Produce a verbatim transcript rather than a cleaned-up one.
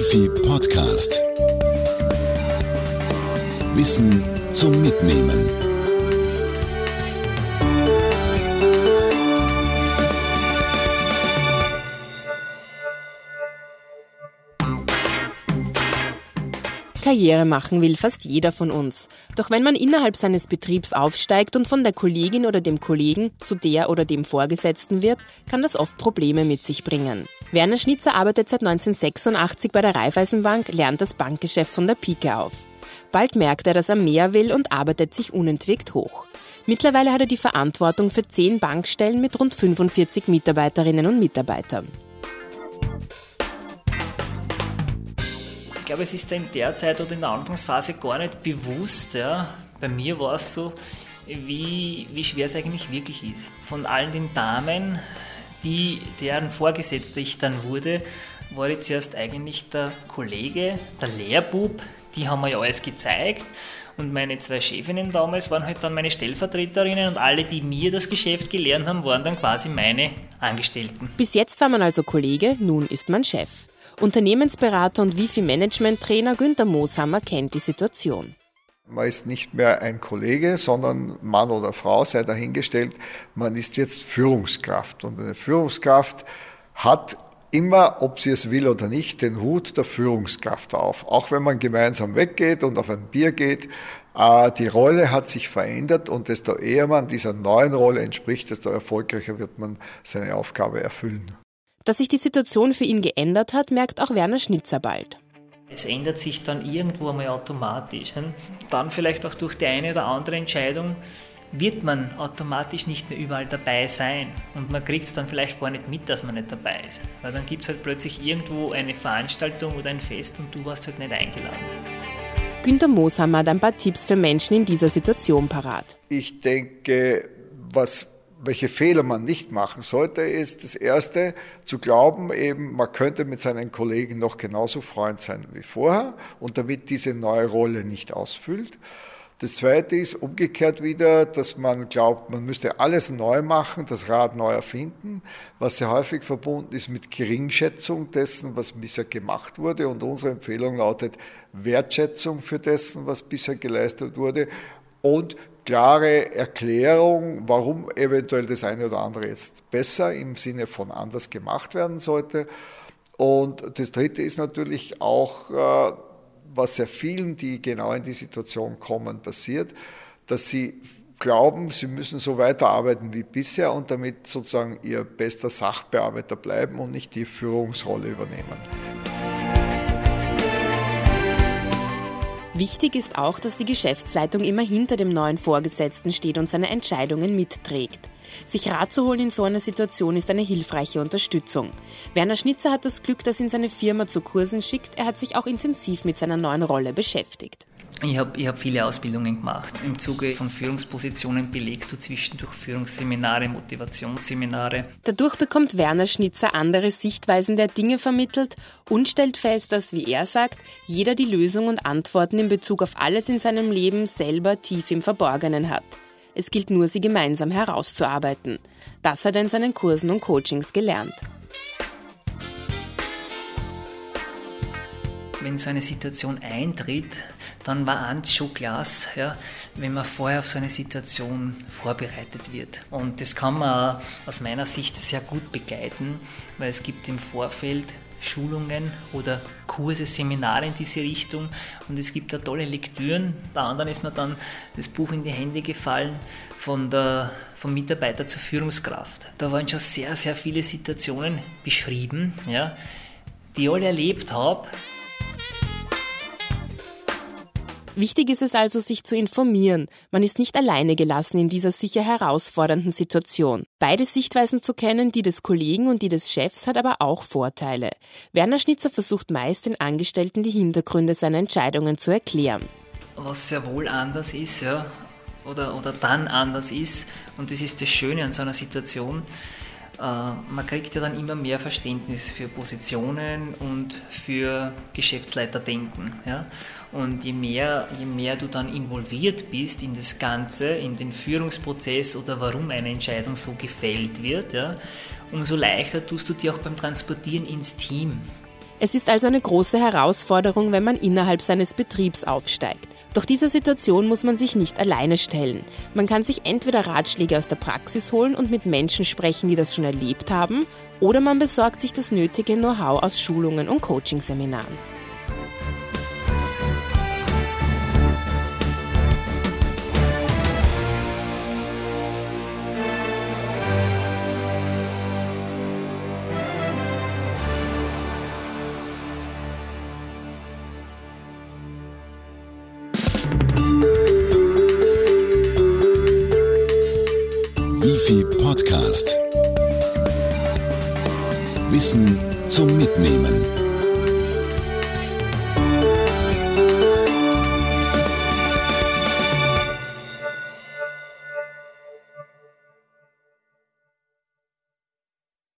Wifi Podcast. Wissen zum Mitnehmen. Karriere machen will fast jeder von uns. Doch wenn man innerhalb seines Betriebs aufsteigt und von der Kollegin oder dem Kollegen zu der oder dem Vorgesetzten wird, kann das oft Probleme mit sich bringen. Werner Schnitzer arbeitet seit neunzehnhundertsechsundachtzig bei der Raiffeisenbank, lernt das Bankgeschäft von der Pike auf. Bald merkt er, dass er mehr will und arbeitet sich unentwegt hoch. Mittlerweile hat er die Verantwortung für zehn Bankstellen mit rund fünfundvierzig Mitarbeiterinnen und Mitarbeitern. Ich glaube, es ist in der Zeit oder in der Anfangsphase gar nicht bewusst. Ja. Bei mir war es so, wie, wie schwer es eigentlich wirklich ist. Von allen den Damen, die, deren Vorgesetzter ich dann wurde, war jetzt erst eigentlich der Kollege, der Lehrbub, die haben mir ja alles gezeigt. Und meine zwei Chefinnen damals waren halt dann meine Stellvertreterinnen und alle, die mir das Geschäft gelernt haben, waren dann quasi meine Angestellten. Bis jetzt war man also Kollege, nun ist man Chef. Unternehmensberater und Wifi-Management-Trainer Günther Mooshammer kennt die Situation. Man ist nicht mehr ein Kollege, sondern Mann oder Frau, sei dahingestellt, man ist jetzt Führungskraft. Und eine Führungskraft hat immer, ob sie es will oder nicht, den Hut der Führungskraft auf. Auch wenn man gemeinsam weggeht und auf ein Bier geht, die Rolle hat sich verändert und desto eher man dieser neuen Rolle entspricht, desto erfolgreicher wird man seine Aufgabe erfüllen. Dass sich die Situation für ihn geändert hat, merkt auch Werner Schnitzer bald. Es ändert sich dann irgendwo einmal automatisch. Dann vielleicht auch durch die eine oder andere Entscheidung wird man automatisch nicht mehr überall dabei sein. Und man kriegt es dann vielleicht gar nicht mit, dass man nicht dabei ist. Weil dann gibt es halt plötzlich irgendwo eine Veranstaltung oder ein Fest und du warst halt nicht eingeladen. Günther Mooshammer hat ein paar Tipps für Menschen in dieser Situation parat. Ich denke, was welche Fehler man nicht machen sollte, ist das Erste, zu glauben, eben man könnte mit seinen Kollegen noch genauso Freund sein wie vorher und damit diese neue Rolle nicht ausfüllt. Das Zweite ist umgekehrt wieder, dass man glaubt, man müsste alles neu machen, das Rad neu erfinden, was sehr häufig verbunden ist mit Geringschätzung dessen, was bisher gemacht wurde. Und unsere Empfehlung lautet Wertschätzung für dessen, was bisher geleistet wurde und klare Erklärung, warum eventuell das eine oder andere jetzt besser im Sinne von anders gemacht werden sollte. Und das Dritte ist natürlich auch, was sehr vielen, die genau in die Situation kommen, passiert, dass sie glauben, sie müssen so weiterarbeiten wie bisher und damit sozusagen ihr bester Sachbearbeiter bleiben und nicht die Führungsrolle übernehmen. Wichtig ist auch, dass die Geschäftsleitung immer hinter dem neuen Vorgesetzten steht und seine Entscheidungen mitträgt. Sich Rat zu holen in so einer Situation ist eine hilfreiche Unterstützung. Werner Schnitzer hat das Glück, dass ihn seine Firma zu Kursen schickt. Er hat sich auch intensiv mit seiner neuen Rolle beschäftigt. Ich habe ich hab viele Ausbildungen gemacht. Im Zuge von Führungspositionen belegst du zwischendurch Führungsseminare, Motivationsseminare. Dadurch bekommt Werner Schnitzer andere Sichtweisen der Dinge vermittelt und stellt fest, dass, wie er sagt, jeder die Lösung und Antworten in Bezug auf alles in seinem Leben selber tief im Verborgenen hat. Es gilt nur, sie gemeinsam herauszuarbeiten. Das hat er in seinen Kursen und Coachings gelernt. Wenn so eine Situation eintritt, dann war eins schon klasse, ja, wenn man vorher auf so eine Situation vorbereitet wird. Und das kann man auch aus meiner Sicht sehr gut begleiten, weil es gibt im Vorfeld Schulungen oder Kurse, Seminare in diese Richtung und es gibt da tolle Lektüren. Bei anderen ist mir dann das Buch in die Hände gefallen von der, vom Mitarbeiter zur Führungskraft. Da waren schon sehr, sehr viele Situationen beschrieben, ja, die ich alle erlebt habe. Wichtig ist es also, sich zu informieren. Man ist nicht alleine gelassen in dieser sicher herausfordernden Situation. Beide Sichtweisen zu kennen, die des Kollegen und die des Chefs, hat aber auch Vorteile. Werner Schnitzer versucht meist, den Angestellten die Hintergründe seiner Entscheidungen zu erklären. Was sehr wohl anders ist, ja, oder, oder dann anders ist, und das ist das Schöne an so einer Situation, äh, man kriegt ja dann immer mehr Verständnis für Positionen und für Geschäftsleiterdenken. Ja? Und je mehr, je mehr du dann involviert bist in das Ganze, in den Führungsprozess oder warum eine Entscheidung so gefällt wird, ja, umso leichter tust du dir auch beim Transportieren ins Team. Es ist also eine große Herausforderung, wenn man innerhalb seines Betriebs aufsteigt. Doch dieser Situation muss man sich nicht alleine stellen. Man kann sich entweder Ratschläge aus der Praxis holen und mit Menschen sprechen, die das schon erlebt haben, oder man besorgt sich das nötige Know-how aus Schulungen und Coachingseminaren. Wifi Podcast. Wissen zum Mitnehmen.